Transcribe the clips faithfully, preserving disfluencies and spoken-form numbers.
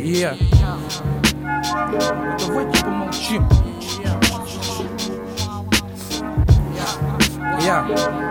Yeah. Давайте помолчим. Я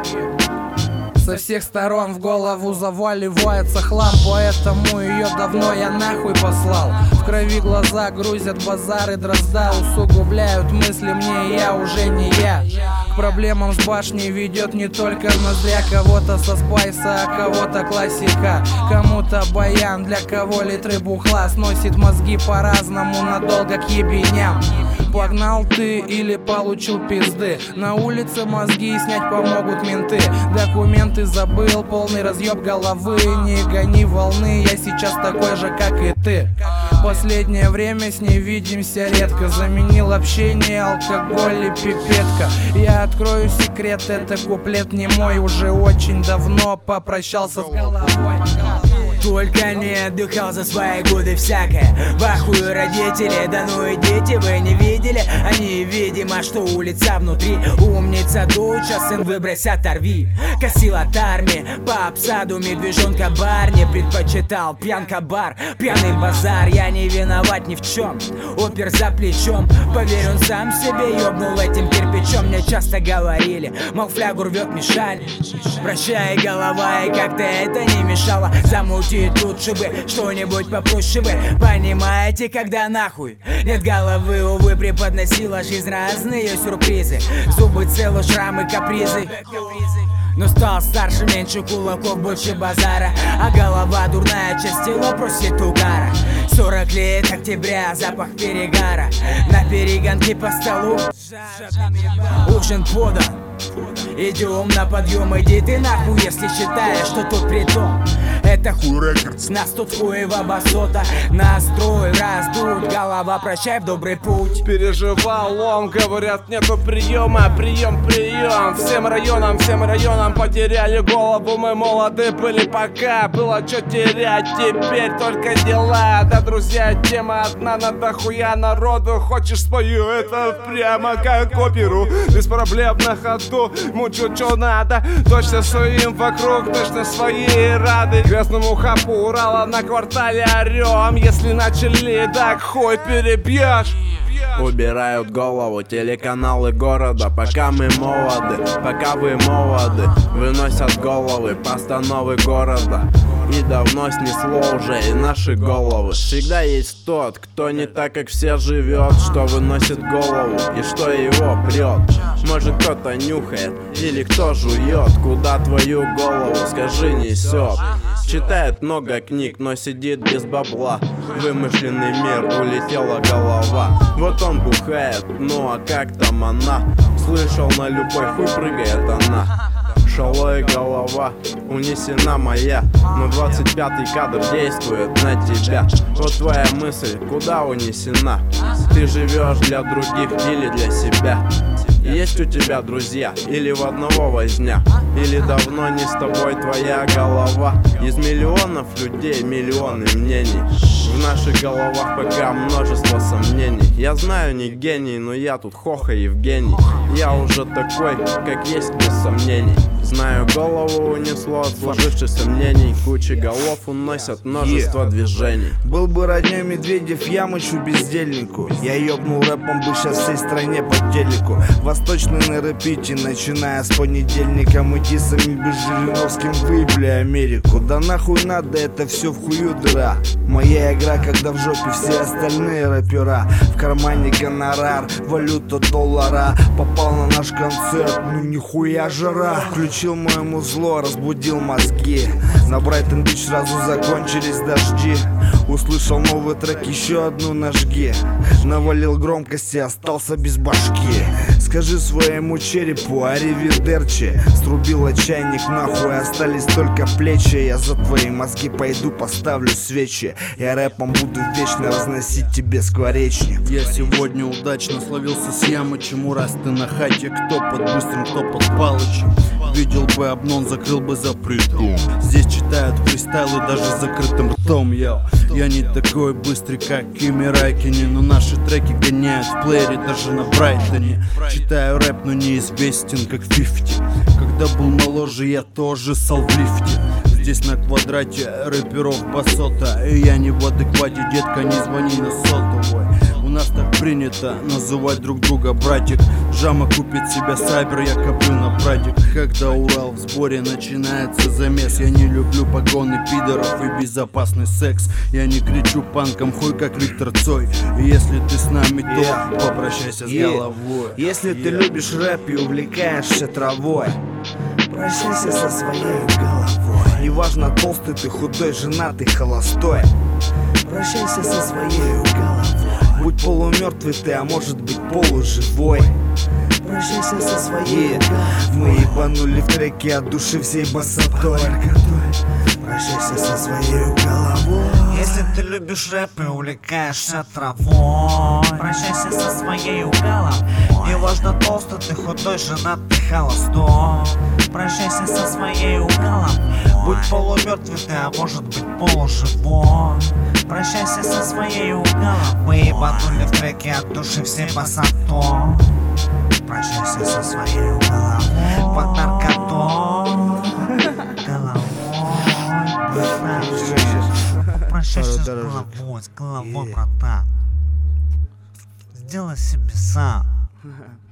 Со всех сторон в голову заваливается хлам, поэтому ее давно я нахуй послал. В крови глаза грузят базары дрозда, усугубляют мысли мне, я уже не я. К проблемам с башней ведет не только ноздря, кого-то со спайса, а кого-то классика. Кому-то баян, для кого литры бухла сносит мозги по-разному надолго к ебеням. Погнал ты или получил пизды, на улице мозги снять помогут менты. Документы забыл, полный разъеб головы, не гони волны, я сейчас такой же, как и ты. Последнее время с ней видимся редко, заменил общение алкоголь и пипетка. Я открою секрет, это куплет не мой, уже очень давно попрощался с головой. Только не отдыхал за свои годы всякое. В ахуе родители, да ну и дети, вы не видели? Они, видимо, что улица внутри. Умница дуча, сын выбрось, оторви. Косил от армии, по обсаду медвежонка бар. Не предпочитал пьянка бар, пьяный базар. Я не виноват ни в чем, опер за плечом. Поверь, он сам себе ёбнул этим кирпичом. Мне часто говорили, мол, флягу рвет Мишаль. Прощай, голова, и как-то это не мешало замутить. Лучше бы что-нибудь попроще вы. Понимаете, когда нахуй нет головы, увы, преподносила жизнь разные сюрпризы. Зубы целы, шрамы, капризы. Но стал старше, меньше кулаков, больше базара. А голова дурная, часть тела просит угара. Сорок лет октября, запах перегара. На перегонке по столу ужин подан. Идем на подъем, иди ты нахуй, если считаешь, что тут притом. Это хуй рекордс, нас тут хуева басота. Настрой раздуть, голова, прощай в добрый путь. Переживал он, говорят, нету приема. Прием, прием, всем районам, всем районам потеряли голову. Мы молоды были пока, было что терять. Теперь только дела, да, друзья, тема одна на дохуя народу. Хочешь спою это прямо как оперу, без проблем на ходу, мучу что надо. Точно своим вокруг, точно свои рады. Грязному хапу Урала на квартале орем. Если начали, так хуй перебьешь. Убирают голову телеканалы города, пока мы молоды, пока вы молоды. Выносят головы постановы города, и давно снесло уже и наши головы. Всегда есть тот, кто не так, как все живет, что выносит голову и что его прет. Может, кто-то нюхает или кто жует, куда твою голову, скажи, несет. Читает много книг, но сидит без бабла. Вымышленный мир, улетела голова. Вот он бухает, ну а как там она? Слышал, на любой хуй прыгает она. Шалая голова, унесена моя, но двадцать пятый кадр действует на тебя. Вот твоя мысль, куда унесена? Ты живешь для других или для себя? Есть у тебя друзья, или в одного возня, или давно не с тобой твоя голова? Из миллионов людей миллионы мнений, в наших головах пока множество сомнений. Я знаю, не гений, но я тут Хоха Евгений. Я уже такой, как есть, без сомнений. Знаю, голову унесло от сложившихся мнений. Куча голов уносят множество yeah. движений. Был бы роднёй Медведев, я мычу бездельнику. Я ёбнул рэпом бы сейчас всей стране по телеку. Восточный на рэпите, начиная с понедельника. Мы дисами без Жириновским выебли Америку. Да нахуй надо, это все в хую дыра. Моя игра, когда в жопе все остальные рэпера. В кармане гонорар, валюта доллара. Попал на наш концерт, ну нихуя жара. Включил мое музло, разбудил мозги. На Брайтон-Бич сразу закончились дожди. Услышал новый трек, еще одну нажги. Навалил громкости, остался без башки. Скажи своему черепу аривидерчи. Срубила чайник нахуй, остались только плечи. Я за твои мозги пойду поставлю свечи. Я рэпом буду вечно разносить тебе скворечник. Я сегодня удачно словился с ямы. Чему раз ты на хате, кто под быстрым, кто под палычем. Видел бы обнон, закрыл бы запретом. Здесь читают фристайлы даже с закрытым ртом. Я, я не такой быстрый, как Кими Райкинен, но наши треки гоняют в плеере даже на Брайтоне. Читаю рэп, но неизвестен, как фифти. Когда был моложе, я тоже ссал в лифте. здесь на квадрате рэперов басота. И я не в адеквате, детка, не звони на сотовой. У нас так принято называть друг друга братик. Жама купит себе сайбер, я коплю на прадик. Когда Урал в сборе, начинается замес. Я не люблю погоны пидоров и безопасный секс. Я не кричу панком хуй, как Виктор Цой. И если ты с нами, то Yeah. попрощайся с Yeah. головой. Если ты любишь рэп и увлекаешься травой, прощайся со своей головой. Неважно, толстый ты, худой, женатый, холостой, прощайся со своей головой. Будь полумертвый ты, а может быть полуживой, прощайся со своей головой. Мы ебанули в треке от души всей басотой, прощайся со своей головой. Если ты любишь рэп и увлекаешься травой, прощайся со своей головой. Неважно, толстый ты, худой, женатый, холостой, прощайся со своей головой. Будь полумертвый ты, а может быть полуживой, прощайся со своей головой. Мы ебанули в треке от души всей басотой, прощайся со своей головой. Под наркотой головой. Прощайся с головой, с головой, братан. Сделай себе сам.